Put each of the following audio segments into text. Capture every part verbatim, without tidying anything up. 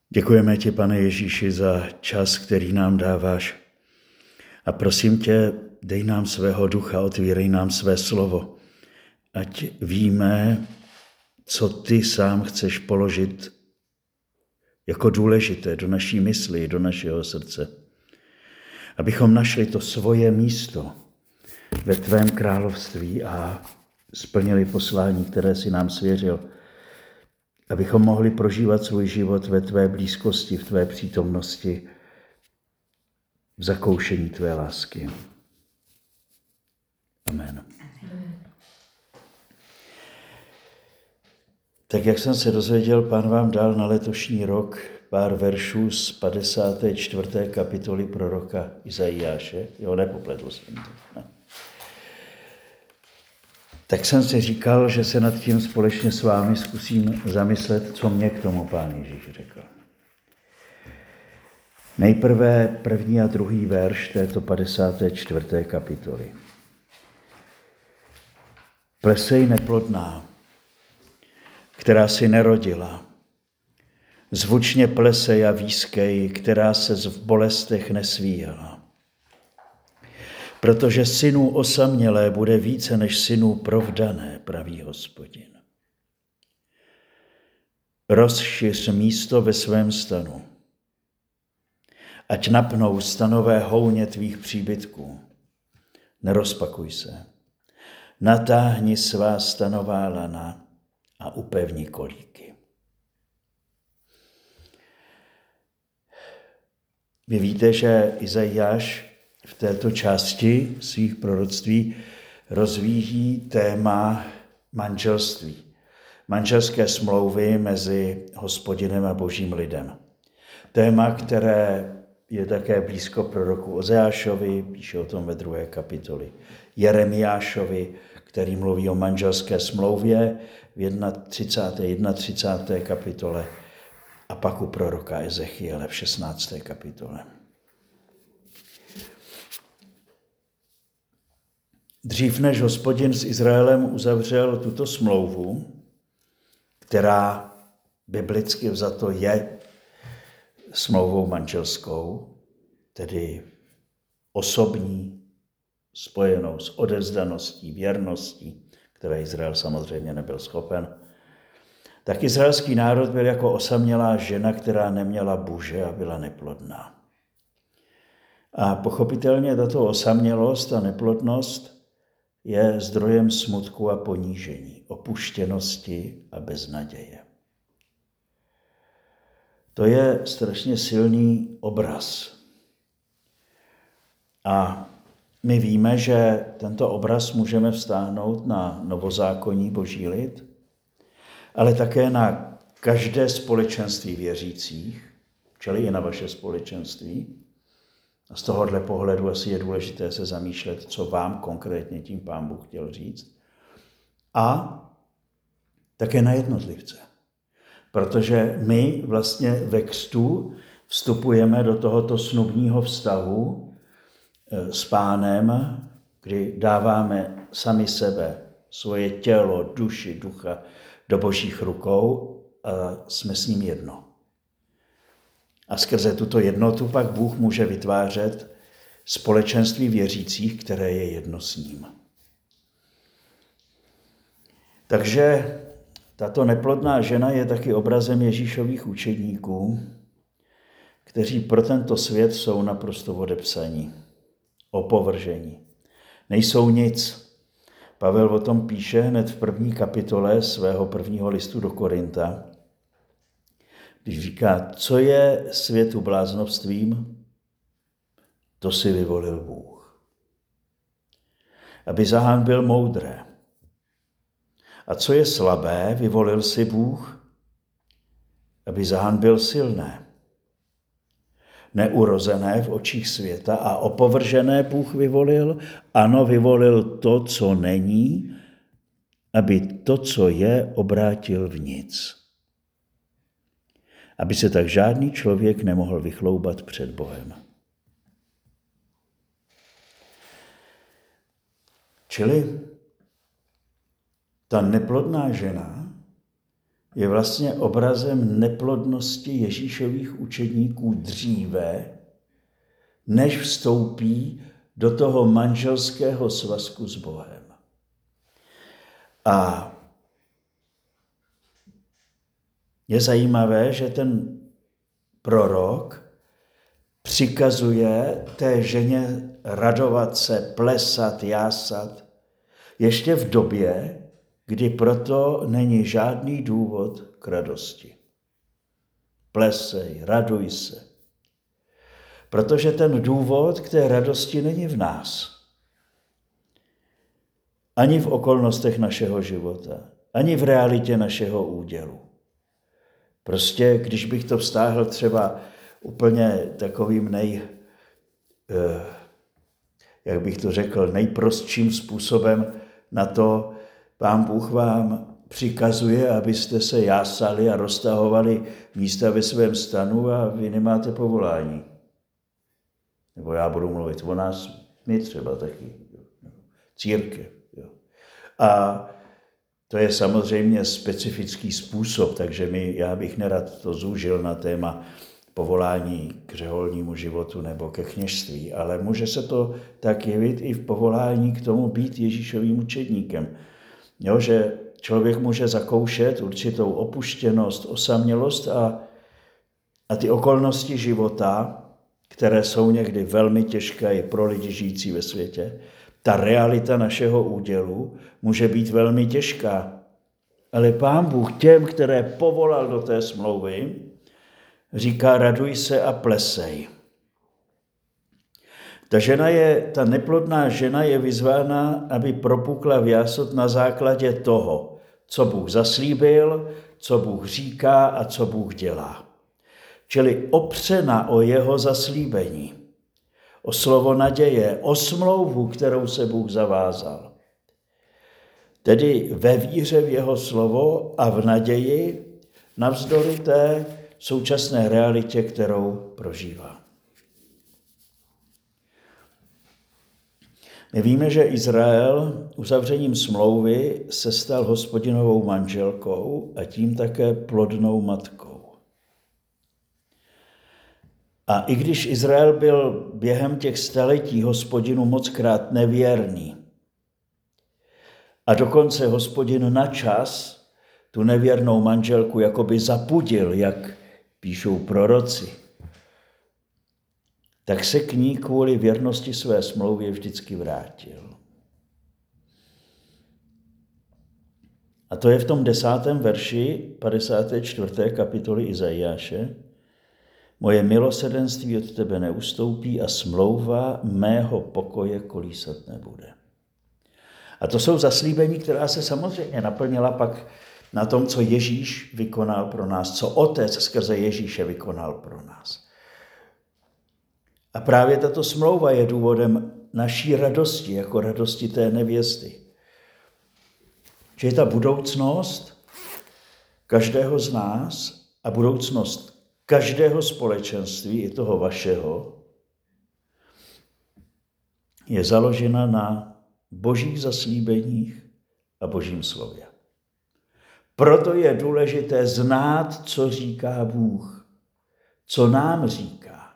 Děkujeme ti, Pane Ježíši, za čas, který nám dáváš. A prosím tě, dej nám svého ducha, otvírej nám své slovo, ať víme, co ty sám chceš položit jako důležité do naší mysli, do našeho srdce. Abychom našli to svoje místo ve tvém království a splnili poslání, které si nám svěřil. Abychom mohli prožívat svůj život ve tvé blízkosti, v tvé přítomnosti, v zakoušení tvé lásky. Amen. Tak jak jsem se dozvěděl, Pán vám dal na letošní rok pár veršů z padesáté čtvrté kapitoly proroka Izajáše. Jo, nepopletl jsem to. Ne. Tak jsem si říkal, že se nad tím společně s vámi zkusím zamyslet, co mě k tomu Pán Ježíš řekl. Nejprve první a druhý verš této padesáté čtvrté kapitoly. Plesej neplodná, která si nerodila. Zvučně plesej a výskej, která se v bolestech nesvíjela. Protože synů osamělé bude více než synů provdané, praví Hospodin. Rozšiř místo ve svém stanu. Ať napnou stanové houně tvých příbytků. Nerozpakuj se. Natáhni svá stanová lana a upevni kolíky. Vy víte, že Izajáš v této části svých proroctví rozvíjí téma manželství. Manželské smlouvy mezi Hospodinem a božím lidem. Téma, které je také blízko proroku Ozeášovi, píše o tom ve druhé kapitoli. Jeremiášovi, který mluví o manželské smlouvě v třicáté třicáté první kapitole a pak u proroka Ezechiele v šestnácté kapitole. Dřív než Hospodin s Izraelem uzavřel tuto smlouvu, která biblicky vzato je smlouvou manželskou, tedy osobní, spojenou s odevzdaností, věrností, které Izrael samozřejmě nebyl schopen, tak izraelský národ byl jako osamělá žena, která neměla muže a byla neplodná. A pochopitelně tato osamělost a neplodnost je zdrojem smutku a ponížení, opuštěnosti a beznaděje. To je strašně silný obraz. A my víme, že tento obraz můžeme vztáhnout na novozákonní boží lid, ale také na každé společenství věřících, čili i na vaše společenství. A z tohohle pohledu asi je důležité se zamýšlet, co vám konkrétně tím Pán Bůh chtěl říct. A také na jednotlivce. Protože my vlastně ve křtu vstupujeme do tohoto snubního vztahu s Pánem, kdy dáváme sami sebe, svoje tělo, duši, ducha do božích rukou a jsme s ním jedno. A skrze tuto jednotu pak Bůh může vytvářet společenství věřících, které je jedno s ním. Takže tato neplodná žena je taky obrazem Ježíšových učedníků, kteří pro tento svět jsou naprosto odepsaní, opovržení. Nejsou nic. Pavel o tom píše hned v první kapitole svého prvního listu do Korinta, když říká, co je světu bláznovstvím, to si vyvolil Bůh. Aby zahanbil moudré. A co je slabé, vyvolil si Bůh, aby zahanbil silné. Neurozené v očích světa a opovržené Bůh vyvolil, ano, vyvolil to, co není, aby to, co je, obrátil v nic. Aby se tak žádný člověk nemohl vychloubat před Bohem. Čili ta neplodná žena je vlastně obrazem neplodnosti Ježíšových učedníků dříve, než vstoupí do toho manželského svazku s Bohem. A je zajímavé, že ten prorok přikazuje té ženě radovat se, plesat, jásat, ještě v době, kdy proto není žádný důvod k radosti. Plesej, raduj se. Protože ten důvod k té radosti není v nás. Ani v okolnostech našeho života, ani v realitě našeho údělu. Prostě, když bych to vztáhl třeba úplně takovým nej, jak bych to řekl, nejprostším způsobem na to, Pán Bůh vám přikazuje, abyste se jásali a roztahovali místa ve svém stanu a vy nemáte povolání. Nebo já budu mluvit o nás, my třeba taky. Církev. Jo. A to je samozřejmě specifický způsob, takže my, já bych nerad to zúžil na téma povolání k řeholnímu životu nebo ke kněžství, ale může se to tak jevit i v povolání k tomu být Ježíšovým učedníkem. Jo, že člověk může zakoušet určitou opuštěnost, osamělost a, a ty okolnosti života, které jsou někdy velmi těžké i pro lidi žijící ve světě, ta realita našeho údělu může být velmi těžká. Ale Pán Bůh těm, které povolal do té smlouvy, říká, raduj se a plesej. Ta žena je, ta neplodná žena je vyzvána, aby propukla v jásot na základě toho, co Bůh zaslíbil, co Bůh říká a co Bůh dělá. Čili opřena o jeho zaslíbení, o slovo naděje, o smlouvu, kterou se Bůh zavázal. Tedy ve víře v jeho slovo a v naději navzdory té současné realitě, kterou prožívá. My víme, že Izrael uzavřením smlouvy se stal Hospodinovou manželkou a tím také plodnou matkou. A i když Izrael byl během těch staletí Hospodinu mockrát nevěrný a dokonce Hospodin na čas tu nevěrnou manželku jakoby zapudil, jak píšou proroci, tak se k ní kvůli věrnosti své smlouvě vždycky vrátil. A to je v tom desátém verši padesáté čtvrté kapitoly Izajáše. Moje milosrdenství od tebe neustoupí a smlouva mého pokoje kolísat nebude. A to jsou zaslíbení, která se samozřejmě naplnila pak na tom, co Ježíš vykonal pro nás, co Otec skrze Ježíše vykonal pro nás. A právě tato smlouva je důvodem naší radosti, jako radosti té nevěsty. Že je ta budoucnost každého z nás a budoucnost každého společenství, i toho vašeho, je založena na božích zaslíbeních a božím slově. Proto je důležité znát, co říká Bůh, co nám říká.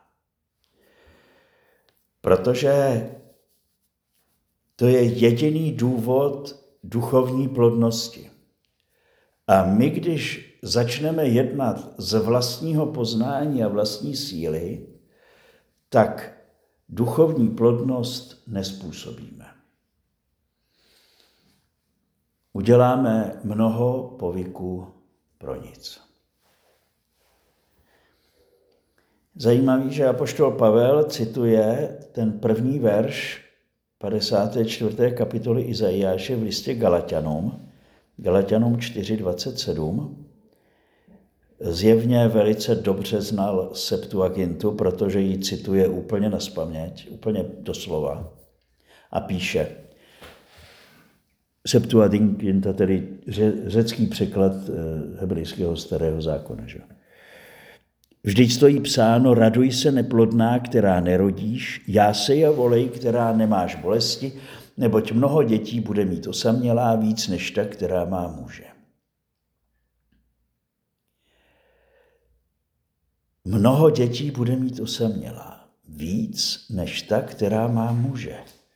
Protože to je jediný důvod duchovní plodnosti. A my, když začneme jednat z vlastního poznání a vlastní síly, tak duchovní plodnost nezpůsobíme. Uděláme mnoho povyků pro nic. Zajímavý, že apoštol Pavel cituje ten první verš padesáté čtvrté kapitoly Izajáše v listě Galatianům, Galatianům čtyři dvacet sedm. Zjevně velice dobře znal Septuagintu, protože ji cituje úplně nazpaměť, úplně doslova. A píše, Septuaginta, tedy řecký překlad hebrejského starého zákona. Že? Vždyť stojí psáno, raduj se neplodná, která nerodíš, jásej a volej, která nemáš bolesti, neboť mnoho dětí bude mít osamělá víc než ta, která má muže. Mnoho dětí bude mít osamělá, víc než ta, která má muže.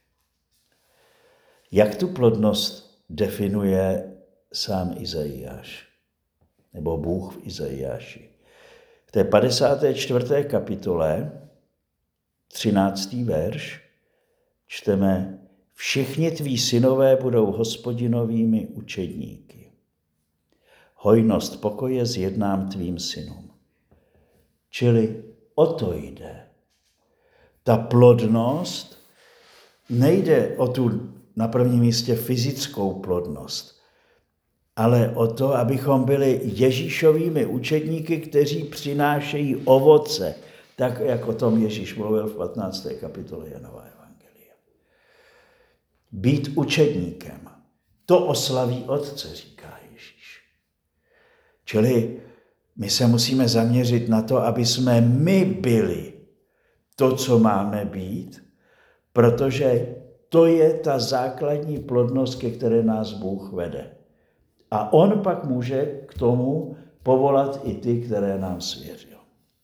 Jak tu plodnost definuje sám Izajáš, nebo Bůh v Izajáši? V té padesáté čtvrté kapitole, třináctý verš, čteme: Všichni tví synové budou Hospodinovými učedníky. Hojnost pokoje zjednám tvým synům. Čili o to jde. Ta plodnost nejde o tu na prvním místě fyzickou plodnost, ale o to, abychom byli Ježíšovými učedníky, kteří přinášejí ovoce, tak jak o tom Ježíš mluvil v patnácté kapitole Janova evangelia. Být učedníkem, to oslaví Otce, říká Ježíš. Čili my se musíme zaměřit na to, aby jsme my byli to, co máme být, protože to je ta základní plodnost, ke které nás Bůh vede. A on pak může k tomu povolat i ty, které nám svěřil.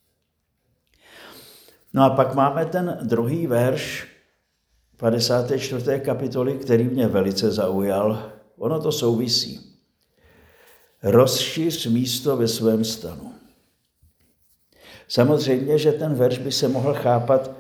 No a pak máme ten druhý verš padesáté čtvrté kapitoly, který mě velice zaujal. Ono to souvisí. Rozšíř místo ve svém stanu. Samozřejmě, že ten verš by se mohl chápat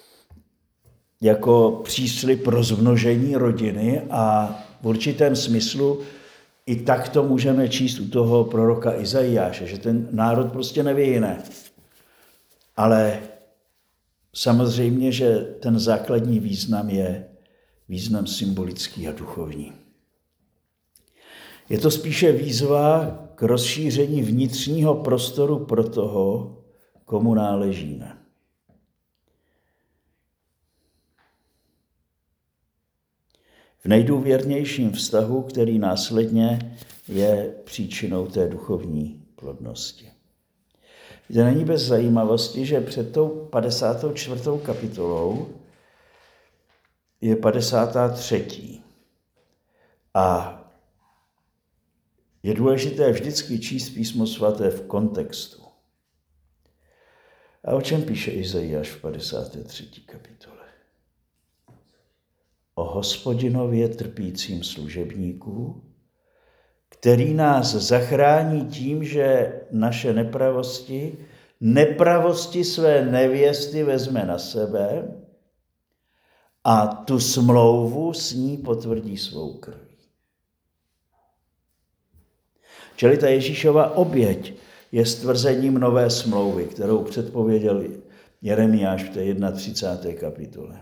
jako příslib rozmnožení rodiny a v určitém smyslu i tak to můžeme číst u toho proroka Izajáše, že ten národ prostě nevyhyne. Ale samozřejmě, že ten základní význam je význam symbolický a duchovní. Je to spíše výzva k rozšíření vnitřního prostoru pro toho, komu náležíme. V nejdůvěrnějším vztahu, který následně je příčinou té duchovní plodnosti. To není bez zajímavosti, že před tou padesátou čtvrtou kapitolou je padesátá třetí A je důležité vždycky číst písmo svaté v kontextu. A o čem píše Izajáš v padesáté třetí kapitole? O Hospodinově trpícím služebníku, který nás zachrání tím, že naše nepravosti, nepravosti své nevěsty vezme na sebe a tu smlouvu s ní potvrdí svou krví. Čili ta Ježíšova oběť je stvrzením nové smlouvy, kterou předpověděl Jeremiáš v té třicáté první kapitole.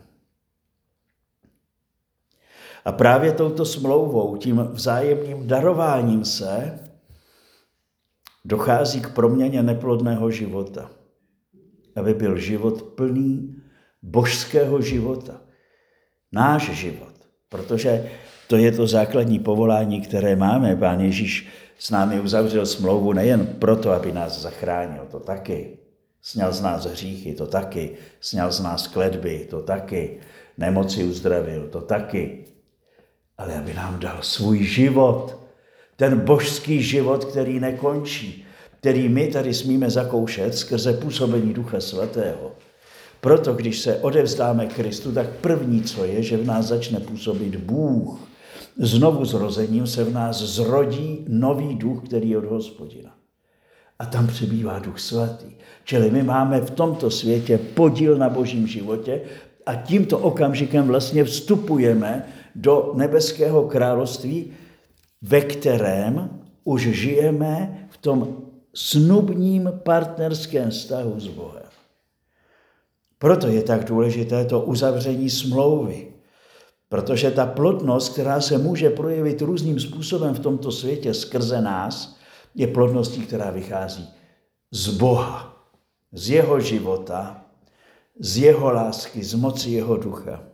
A právě touto smlouvou, tím vzájemným darováním se, dochází k proměně neplodného života, aby byl život plný božského života. Náš život, protože to je to základní povolání, které máme. Pán Ježíš s námi uzavřel smlouvu nejen proto, aby nás zachránil, to taky. Sňal z nás hříchy, to taky. Sňal z nás kletby, to taky. Nemoci uzdravil, to taky. Ale aby nám dal svůj život, ten božský život, který nekončí, který my tady smíme zakoušet skrze působení Ducha Svatého. Proto, když se odevzdáme Kristu, tak první, co je, že v nás začne působit Bůh. Znovu zrozením se v nás zrodí nový duch, který je od Hospodina. A tam přebývá Duch Svatý. Čili my máme v tomto světě podíl na božím životě a tímto okamžikem vlastně vstupujeme do nebeského království, ve kterém už žijeme v tom snubním partnerském vztahu s Bohem. Proto je tak důležité to uzavření smlouvy. Protože ta plodnost, která se může projevit různým způsobem v tomto světě skrze nás, je plodností, která vychází z Boha, z jeho života, z jeho lásky, z moci jeho ducha.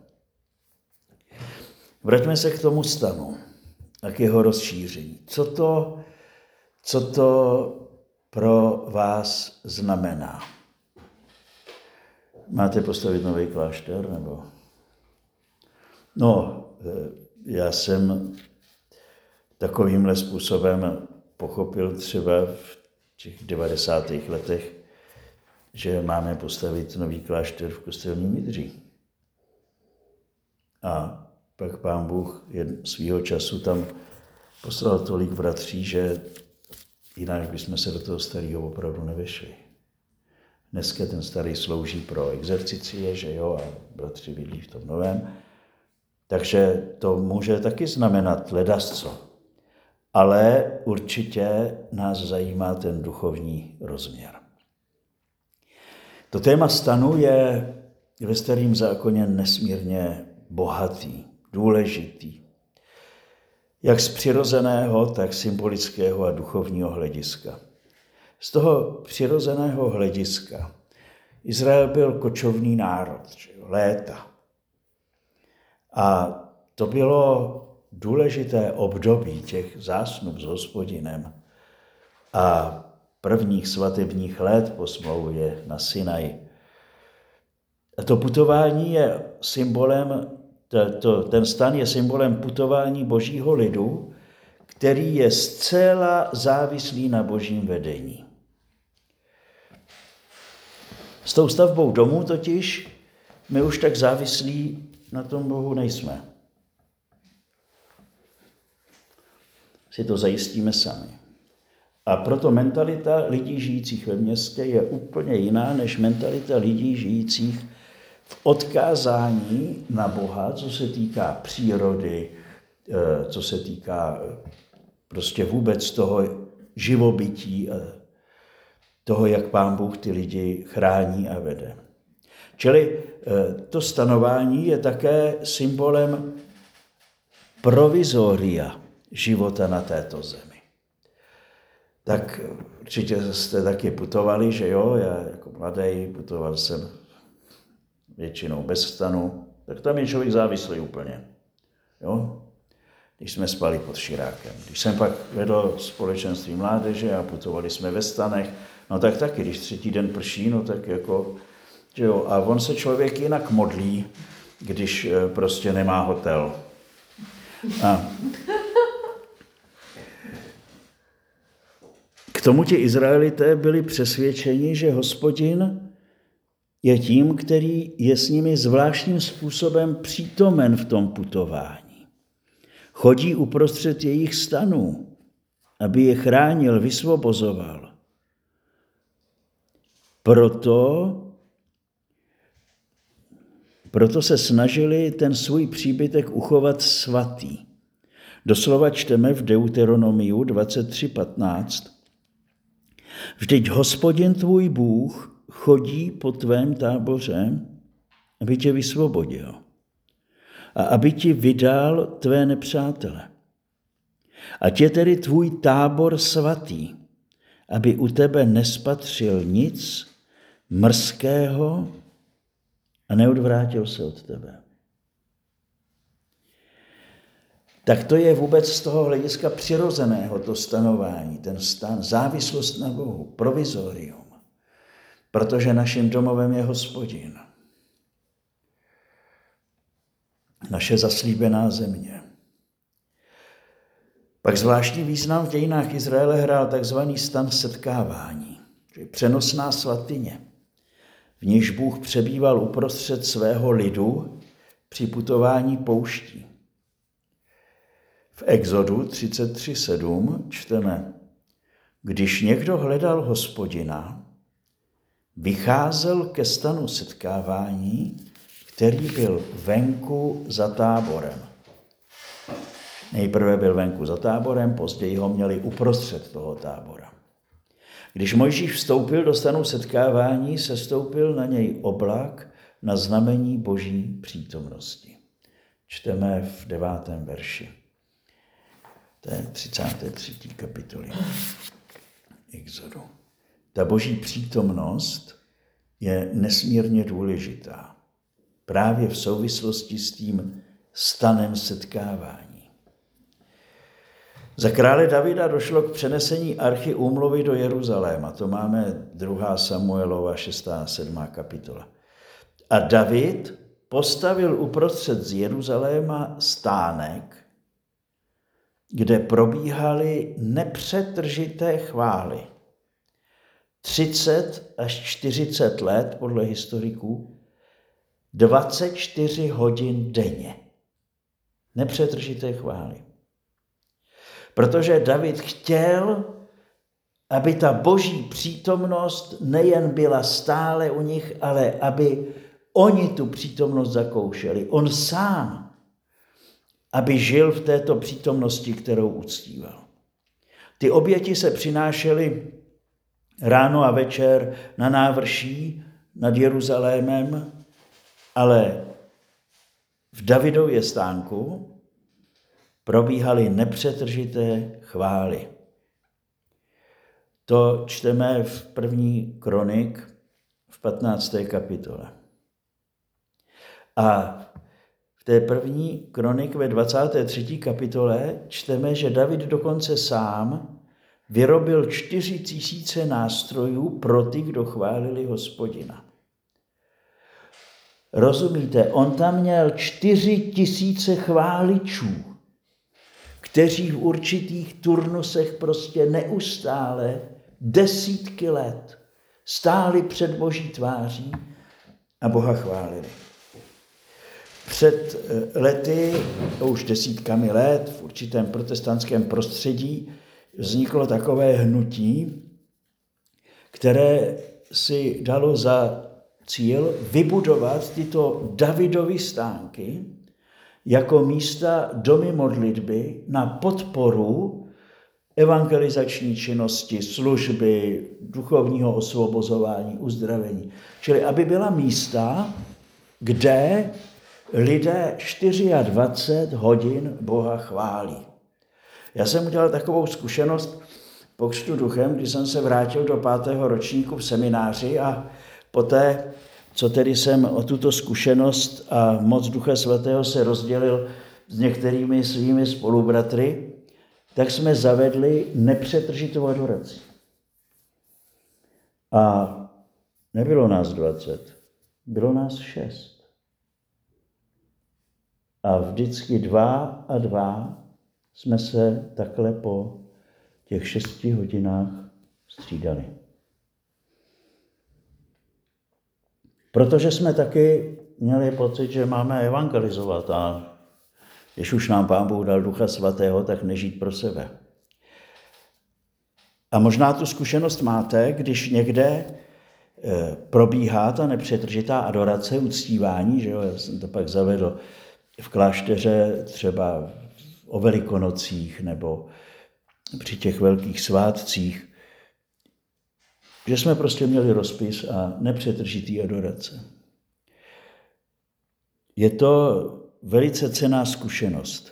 Vraťme se k tomu stanu a k jeho rozšíření. Co to, co to pro vás znamená? Máte postavit nový klášter, nebo... No, já jsem takovýmhle způsobem pochopil třeba v těch devadesátých letech že máme postavit nový klášter v Kostelním Jidří. A pak Pán Bůh svýho času tam poslal tolik bratří, že jinak bychom se do toho starého opravdu nevešli. Dneska ten starý slouží pro exercicie, že jo, a bratři bydlí v tom novém. Takže to může taky znamenat ledasco. Ale určitě nás zajímá ten duchovní rozměr. To téma stanu je ve Starém zákoně nesmírně bohatý, důležitý. Jak z přirozeného, tak symbolického a duchovního hlediska. Z toho přirozeného hlediska Izrael byl kočovný národ, že jo, léta. A to bylo důležité období těch zásnub s Hospodinem a prvních svatebních let po smlouvě na Sinaji. A to putování je symbolem, to, to, ten stan je symbolem putování božího lidu, který je zcela závislý na božím vedení. S tou stavbou domu totiž my už tak závislí na tom Bohu nejsme. Si to zajistíme sami. A proto mentalita lidí žijících ve městě je úplně jiná než mentalita lidí žijících v odkázání na Boha, co se týká přírody, co se týká prostě vůbec toho živobytí, toho, jak Pán Bůh ty lidi chrání a vede. Čili to stanování je také symbolem provizoria života na této zemi. Tak určitě jste taky putovali, že jo, já jako mladý putoval jsem většinou bez stanu, tak tam je člověk závislý úplně, jo. Když jsme spali pod širákem. Když jsem pak vedl společenství mládeže a putovali jsme ve stanech, no tak taky, když třetí den prší, no tak jako, že jo, a on se člověk jinak modlí, když prostě nemá hotel. A k tomu ti Izraelité byli přesvědčeni, že Hospodin je tím, který je s nimi zvláštním způsobem přítomen v tom putování. Chodí uprostřed jejich stanů, aby je chránil, vysvobozoval. Proto, proto se snažili ten svůj příbytek uchovat svatý. Doslova čteme v Deuteronomiu dvacet tři patnáct. Vždyť Hospodin tvůj Bůh chodí po tvém táboře, aby tě vysvobodil a aby ti vydal tvé nepřátele. Ať je tedy tvůj tábor svatý, aby u tebe nespatřil nic mrzkého a neodvrátil se od tebe. Tak to je vůbec z toho hlediska přirozeného to stanování, ten stan, závislost na Bohu, provizorium, protože naším domovem je Hospodin. Naše zaslíbená země. Pak zvláštní význam v dějinách Izraele hrál takzvaný stan setkávání, čili přenosná svatyně, v níž Bůh přebýval uprostřed svého lidu při putování pouští. V Exodu třicet tři sedm čteme, když někdo hledal Hospodina, vycházel ke stanu setkávání, který byl venku za táborem. Nejprve byl venku za táborem, později ho měli uprostřed toho tábora. Když Mojžíš vstoupil do stanu setkávání, sestoupil na něj oblak na znamení boží přítomnosti. Čteme v devátém verši. To je třicáté třetí kapitoly Exodu. Ta boží přítomnost je nesmírně důležitá. Právě v souvislosti s tím stanem setkávání. Za krále Davida došlo k přenesení archy úmluvy do Jeruzaléma. To máme druhá Samuelova šestá a sedmá kapitola. A David postavil uprostřed z Jeruzaléma stánek, kde probíhaly nepřetržité chvály. třicet až čtyřicet let, podle historiků, dvacet čtyři hodin denně. Nepřetržité chvály. Protože David chtěl, aby ta boží přítomnost nejen byla stále u nich, ale aby oni tu přítomnost zakoušeli. On sám, aby žil v této přítomnosti, kterou uctíval. Ty oběti se přinášely ráno a večer na návrší nad Jeruzalémem, ale v Davidově stánku probíhaly nepřetržité chvály. To čteme v první kronik v patnácté kapitole. A v té první kronik ve dvacáté třetí kapitole čteme, že David dokonce sám vyrobil čtyři tisíce nástrojů pro ty, kdo chválili Hospodina. Rozumíte, on tam měl čtyři tisíce chváličů, kteří v určitých turnusech prostě neustále desítky let stáli před boží tváří a Boha chválili. Před lety, už desítkami let, v určitém protestantském prostředí vzniklo takové hnutí, které si dalo za cíl vybudovat tyto Davidovy stánky jako místa domy modlitby na podporu evangelizační činnosti, služby, duchovního osvobozování, uzdravení. Čili aby byla místa, kde lidé dvacet čtyři hodin Boha chválí. Já jsem udělal takovou zkušenost po křtu duchem, když jsem se vrátil do pátého ročníku v semináři a poté, co tedy jsem o tuto zkušenost a moc Ducha Svatého se rozdělil s některými svými spolubratry, tak jsme zavedli nepřetržitou adoraci. A nebylo nás dvacet, bylo nás šest. A vždycky dva a dva jsme se takhle po těch šesti hodinách střídali. Protože jsme taky měli pocit, že máme evangelizovat a když už nám Pán Bůh dal Ducha Svatého, tak nežít pro sebe. A možná tu zkušenost máte, když někde probíhá ta nepřetržitá adorace, uctívání, že jo, já jsem to pak zavedl v klášteře třeba o Velikonocích nebo při těch velkých svátcích, že jsme prostě měli rozpis a nepřetržitý adorace. Je to velice cenná zkušenost.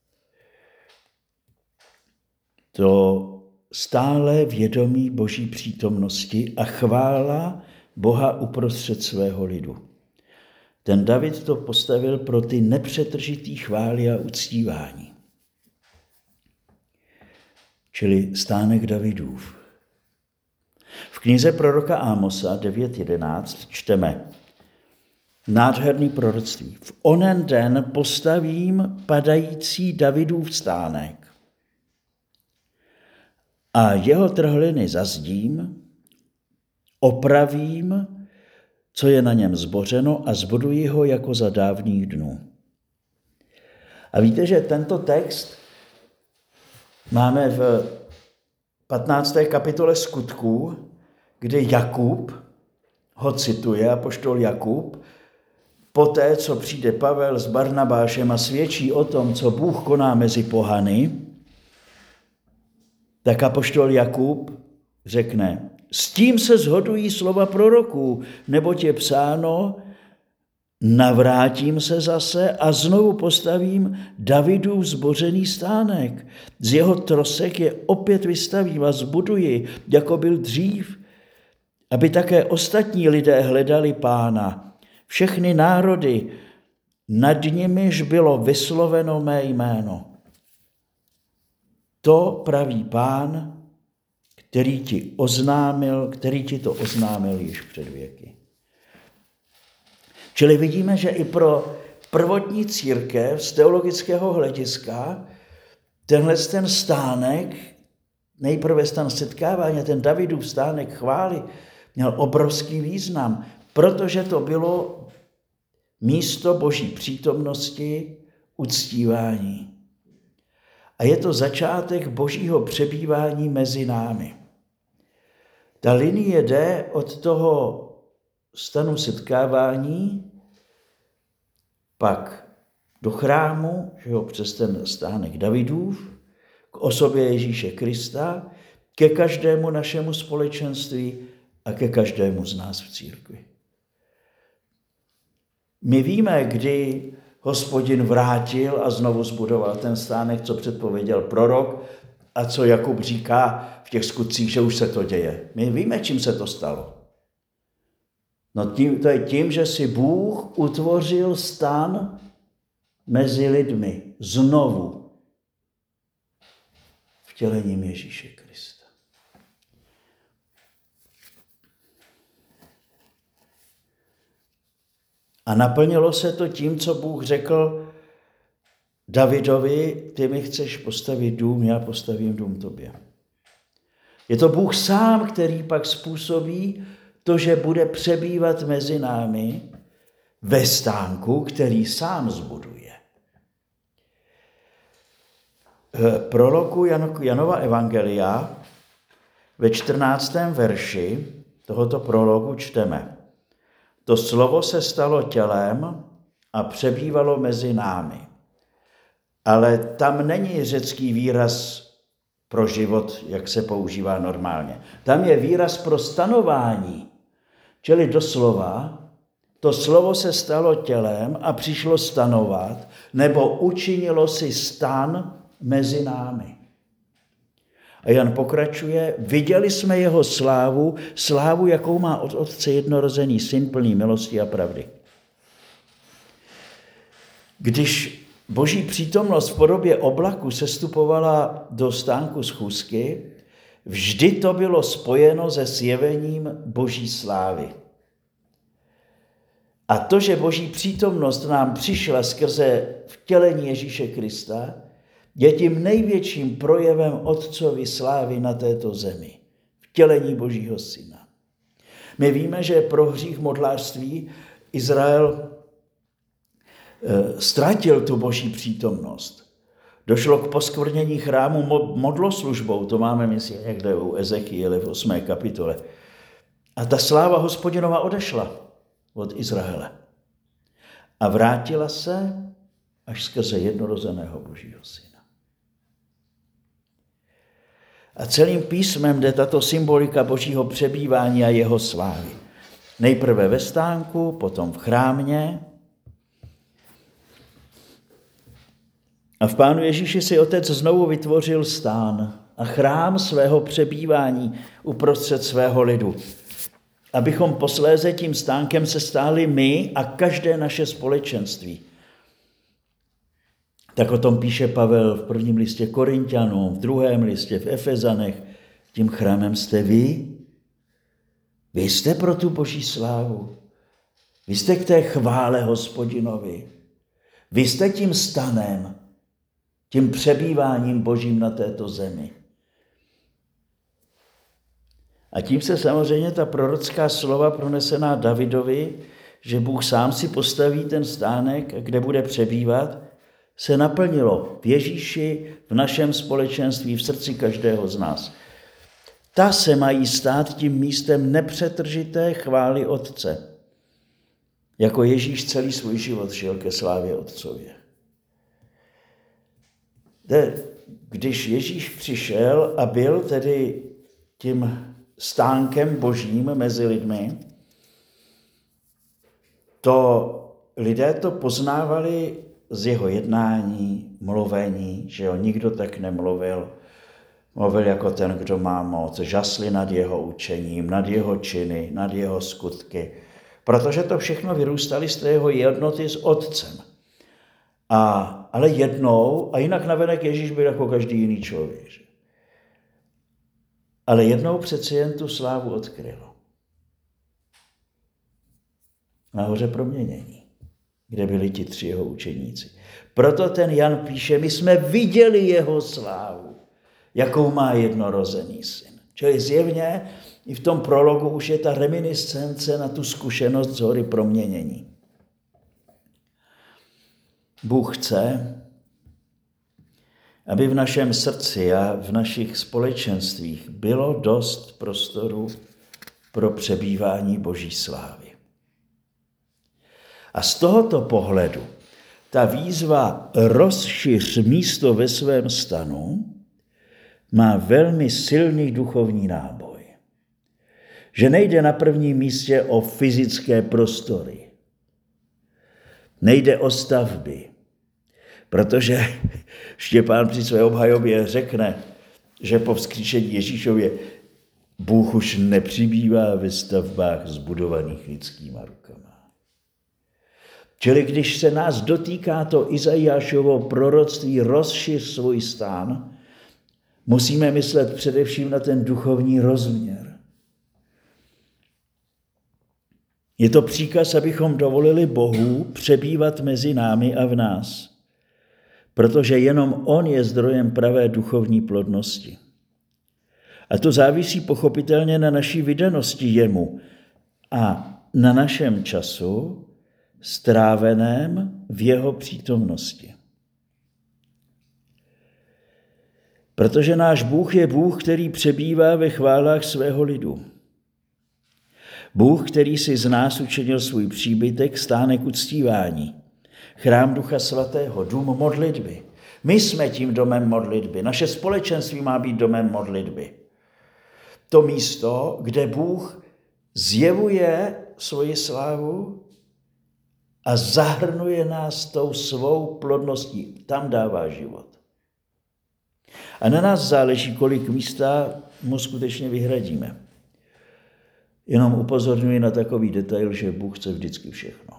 To stále vědomí Boží přítomnosti a chvála Boha uprostřed svého lidu. Ten David to postavil pro ty nepřetržitý chvály a uctívání. Čili stánek Davidův. V knize proroka Ámosa devět jedenáct čteme nádherný proroctví. V onen den postavím padající Davidův stánek a jeho trhliny zazdím, opravím, co je na něm zbořeno a zbuduji ho jako za dávných dnů. A víte, že tento text máme v patnácté kapitole Skutků, kde Jakub ho cituje, apoštol Jakub, poté, co přijde Pavel s Barnabášem a svědčí o tom, co Bůh koná mezi pohany, tak apoštol Jakub řekne, s tím se shodují slova proroků, neboť je psáno, navrátím se zase a znovu postavím Davidův zbořený stánek. Z jeho trosek je opět vystavím a zbuduji, jako byl dřív, aby také ostatní lidé hledali Pána. Všechny národy, nad nimiž bylo vysloveno mé jméno. To praví Pán, který ti oznámil, který ti to oznámil již před věky. Čili vidíme, že i pro prvotní církev z teologického hlediska tenhle ten stánek nejprve stan setkávání, ten Davidův stánek chvály měl obrovský význam, protože to bylo místo Boží přítomnosti, uctívání. A je to začátek Božího přebývání mezi námi. Ta linie jde od toho stanu setkávání, pak do chrámu, že jo, přes ten stánek Davidův, k osobě Ježíše Krista, ke každému našemu společenství a ke každému z nás v církvi. My víme, kdy Hospodin vrátil a znovu zbudoval ten stánek, co předpověděl prorok a co Jakub říká v těch skutcích, že už se to děje. My víme, čím se to stalo. No tím, to je tím, že si Bůh utvořil stan mezi lidmi znovu vtělením Ježíše Krista. A naplnilo se to tím, co Bůh řekl Davidovi, ty mi chceš postavit dům, já postavím dům tobě. Je to Bůh sám, který pak způsobí to, že bude přebývat mezi námi ve stánku, který sám zbuduje. V prologu Janova evangelia ve čtrnáctém verši tohoto prologu čteme: To slovo se stalo tělem a přebývalo mezi námi. Ale tam není řecký výraz pro život, jak se používá normálně. Tam je výraz pro stanování. Čili doslova, to slovo se stalo tělem a přišlo stanovat, nebo učinilo si stan mezi námi. A Jan pokračuje, viděli jsme jeho slávu, slávu, jakou má od Otce jednorozený syn plný milosti a pravdy. Když Boží přítomnost v podobě oblaku sestupovala do stánku schůzky, vždy to bylo spojeno se zjevením Boží slávy. A to, že Boží přítomnost nám přišla skrze vtělení Ježíše Krista, je tím největším projevem Otcovy slávy na této zemi. Vtělení Božího syna. My víme, že pro hřích modlářství Izrael e, ztratil tu Boží přítomnost. Došlo k poskvrnění chrámu modloslužbou, to máme, myslím, někde u Ezechiele v osmé kapitole. A ta sláva Hospodinova odešla od Izraele. A vrátila se až skrze jednorozeného Božího syna. A celým písmem jde tato symbolika Božího přebývání a jeho slávy. Nejprve ve stánku, potom v chrámě. A v Pánu Ježíši si Otec znovu vytvořil stán a chrám svého přebývání uprostřed svého lidu. Abychom posléze tím stánkem se stáli my a každé naše společenství. Tak o tom píše Pavel v prvním listě Korinťanům, v druhém listě v Efezanech. Tím chrámem jste vy. Vy jste pro tu Boží slávu. Vy jste k té chvále Hospodinovi. Vy jste tím stanem, tím přebýváním Božím na této zemi. A tím se samozřejmě ta prorocká slova pronesená Davidovi, že Bůh sám si postaví ten stánek, kde bude přebývat, se naplnilo v Ježíši, v našem společenství, v srdci každého z nás. Ta se mají stát tím místem nepřetržité chvály Otce. Jako Ježíš celý svůj život žil ke slávě Otcově. Když Ježíš přišel a byl tedy tím stánkem Božím mezi lidmi, to lidé to poznávali z jeho jednání, mluvení, že jo, nikdo tak nemluvil. Mluvil jako ten, kdo má moc, žasli nad jeho učením, nad jeho činy, nad jeho skutky. Protože to všechno vyrůstali z té jeho jednoty s Otcem. A, ale jednou, a jinak navenek Ježíš byl jako každý jiný člověk. Že? Ale jednou přeci jen tu slávu odkryl. Nahoře proměnění, kde byli ti tři jeho učeníci. Proto ten Jan píše, my jsme viděli jeho slávu, jakou má jednorozený syn. Čili zjevně i v tom prologu už je ta reminiscence na tu zkušenost z hory proměnění. Bůh chce, aby v našem srdci a v našich společenstvích bylo dost prostoru pro přebývání Boží slávy. A z tohoto pohledu ta výzva rozšiř místo ve svém stanu má velmi silný duchovní náboj. Že nejde na prvním místě o fyzické prostory. Nejde o stavby. Protože Štěpán při své obhajobě řekne, že po vzkříšení Ježíšově Bůh už nepřibývá ve stavbách zbudovaných lidskýma rukama. Čili když se nás dotýká to Izajášovo proroctví rozšiř svůj stán, musíme myslet především na ten duchovní rozměr. Je to příkaz, abychom dovolili Bohu přebývat mezi námi a v nás, protože jenom on je zdrojem pravé duchovní plodnosti. A to závisí pochopitelně na naší vydanosti jemu a na našem času stráveném v jeho přítomnosti. Protože náš Bůh je Bůh, který přebývá ve chválách svého lidu. Bůh, který si z nás učinil svůj příbytek, stánek uctívání. Chrám Ducha Svatého, dům modlitby. My jsme tím domem modlitby. Naše společenství má být domem modlitby. To místo, kde Bůh zjevuje svoji slávu a zahrnuje nás tou svou plodností. Tam dává život. A na nás záleží, kolik místa mu skutečně vyhradíme. Jenom upozorňuji na takový detail, že Bůh chce vždycky všechno.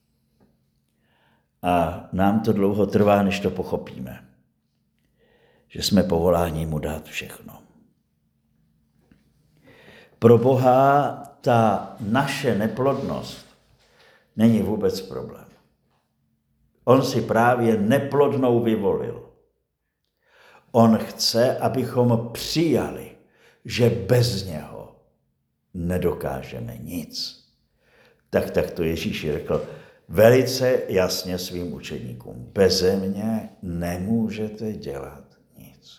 A nám to dlouho trvá, než to pochopíme. Že jsme povoláni mu dát všechno. Pro Boha ta naše neplodnost není vůbec problém. On si právě neplodnou vyvolil. On chce, abychom přijali, že bez něho nedokážeme nic. Tak, tak to Ježíš řekl velice jasně svým učeníkům. Beze mě nemůžete dělat nic.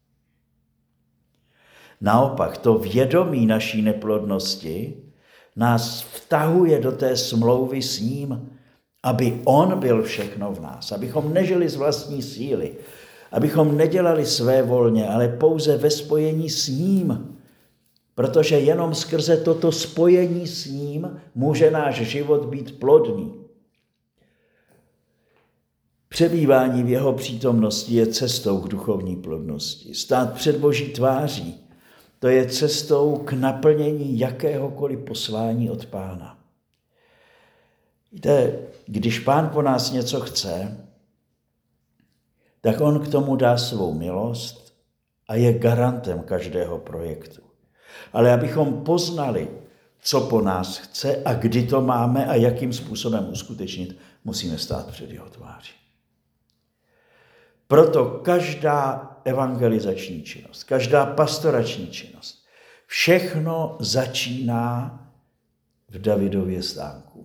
Naopak, to vědomí naší neplodnosti nás vtahuje do té smlouvy s ním, aby on byl všechno v nás, abychom nežili z vlastní síly, abychom nedělali své volně, ale pouze ve spojení s ním, protože jenom skrze toto spojení s ním může náš život být plodný. Přebývání v jeho přítomnosti je cestou k duchovní plodnosti. Stát před Boží tváří, to je cestou k naplnění jakéhokoliv poslání od Pána. Víte, když Pán po nás něco chce, tak on k tomu dá svou milost a je garantem každého projektu. Ale abychom poznali, co po nás chce a kdy to máme a jakým způsobem uskutečnit, musíme stát před jeho tváří. Proto každá evangelizační činnost, každá pastorační činnost, všechno začíná v Davidově stánku.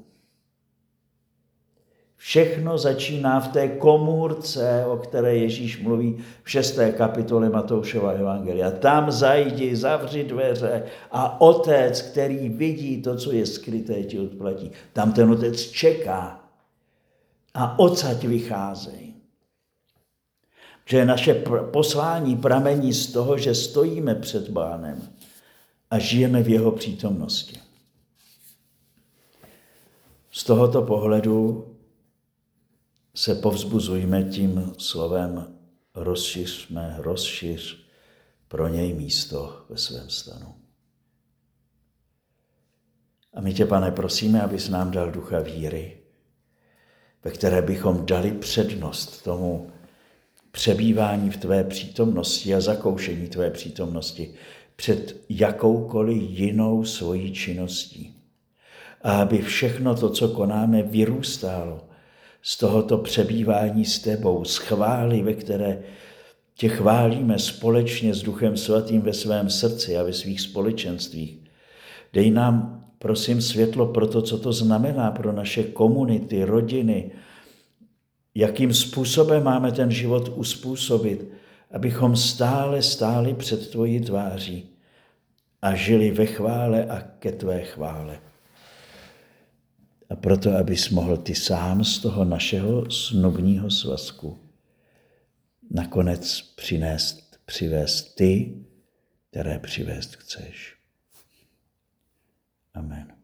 Všechno začíná v té komůrce, o které Ježíš mluví v šesté kapitole Matoušova evangelia. Tam zajdi, zavři dveře a otec, který vidí to, co je skryté, ti odplatí. Tam ten otec čeká a odsaď vycházej. Že naše poslání pramení z toho, že stojíme před Pánem a žijeme v jeho přítomnosti. Z tohoto pohledu se povzbuzujme tím slovem rozšiřme, rozšiř pro něj místo ve svém stanu. A my tě, Pane, prosíme, abys nám dal ducha víry, ve které bychom dali přednost tomu přebývání v tvé přítomnosti a zakoušení tvé přítomnosti před jakoukoliv jinou svojí činností. A aby všechno to, co konáme, vyrůstalo z tohoto přebývání s tebou, z chvály, ve které tě chválíme společně s Duchem Svatým ve svém srdci a ve svých společenstvích. Dej nám, prosím, světlo pro to, co to znamená pro naše komunity, rodiny, jakým způsobem máme ten život uspůsobit, abychom stále stáli před tvojí tváří a žili ve chvále a ke tvé chvále. A proto, abys mohl ty sám z toho našeho snubního svazku nakonec přinést, přivést ty, které přivést chceš. Amen.